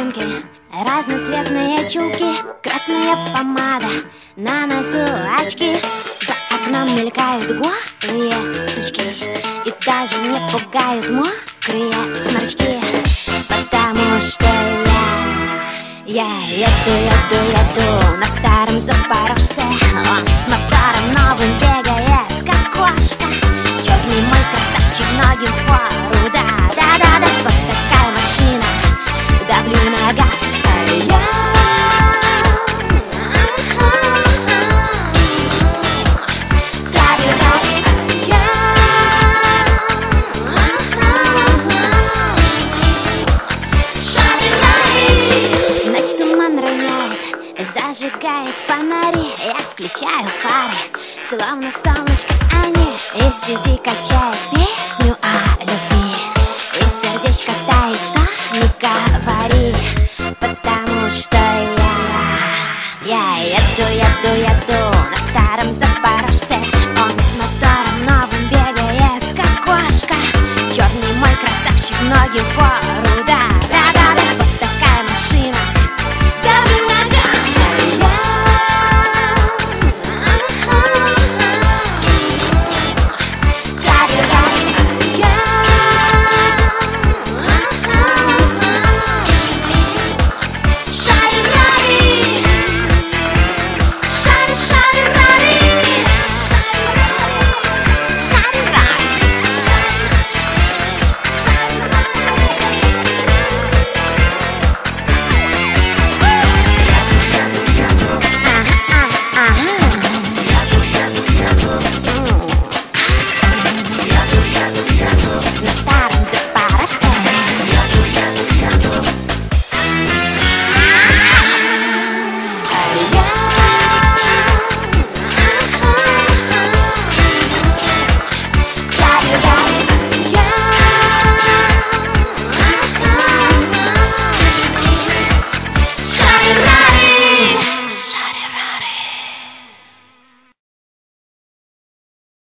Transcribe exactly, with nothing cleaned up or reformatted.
ботинки, разноцветные чулки, красная помада, на носу очки. За окном мелькают голые сучки и даже не пугают мокрые сморчки. Потому что я, я еду, еду, еду на старом Запорожце. Он с мотором новым бегает, как кошка. Черный мой красавчик, ноги в фору, да, да, да, да. Вот такая машина, давлю на газ. А я зажигает фонари, я включаю фары, словно солнышко они. И Сиди качает песню о любви, и сердечко тает, что не говори. Потому что я, я еду, еду, еду на старом Запорожце. Он с мотором новым бегает, как кошка. Черный мой красавчик, ноги в